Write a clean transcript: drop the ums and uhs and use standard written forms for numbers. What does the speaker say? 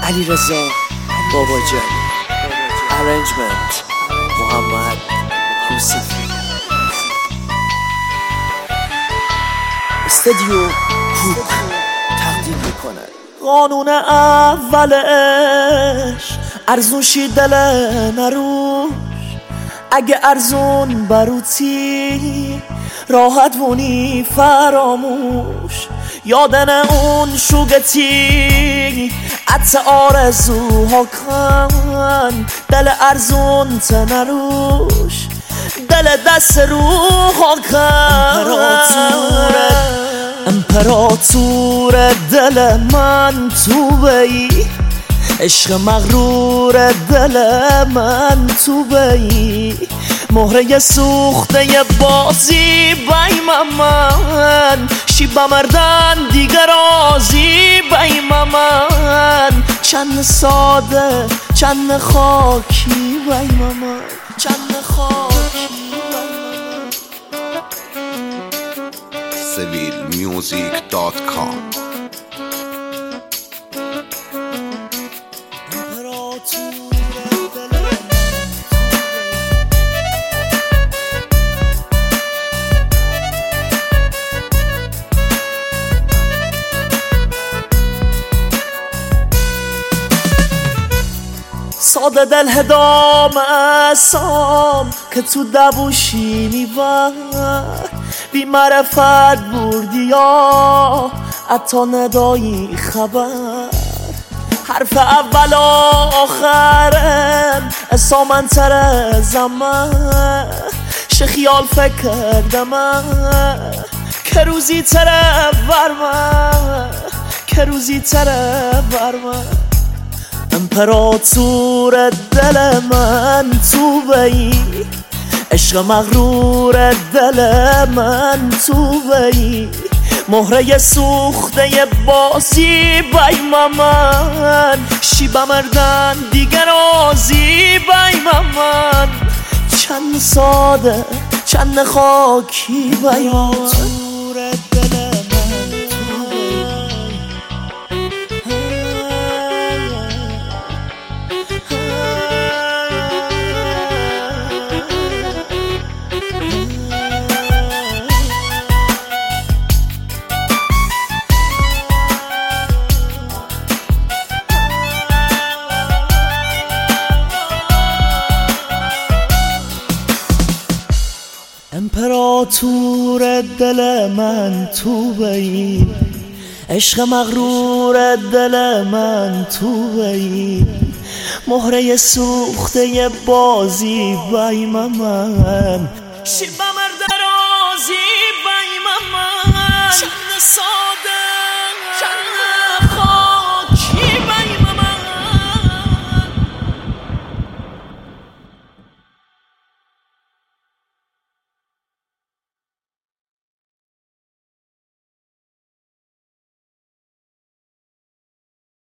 علیرضا باباجانی، ارنجمنت محمد یوسفی، استودیو کوک تقدیم میکنه. قانون اولش ارزونشی دل نروش، اگه ارزون بروتی راحت وونی فراموش. یادن اون شوگتی عطس آرزوها کن، دل ارزون تنروش، دل دست روها کن. امپراتور دل من تو بی، عشق مغرور دل من تو بی، مهره سوخته بازی بیم من، شیبه مردن دیگر آزی بیم من. چند ساده چند خاکی بیم من، چند خاکی بیم من. civilmusic.com ساده دل هدام سام که تو دبوشی میبر، بی معرفت بردی یا حتی ندایی خبر. حرف اول آخرم اسامنتر زمان، چه خیال فکر کردم که روزی تره برمن، که روزی تره برمن. امپراتور دل من تو بی، عشق مغرور دل من تو بی، مهره سوخته بازی بیم من، شیبه مردن دیگر آزی بیم من. چند ساده چند خاکی بیم من. امپراتور دل من تو بی، عشق مغرور دل من تو بی، مهره سوخته بازی بیم من، شیبه مرد رازی بیم من. چند ساده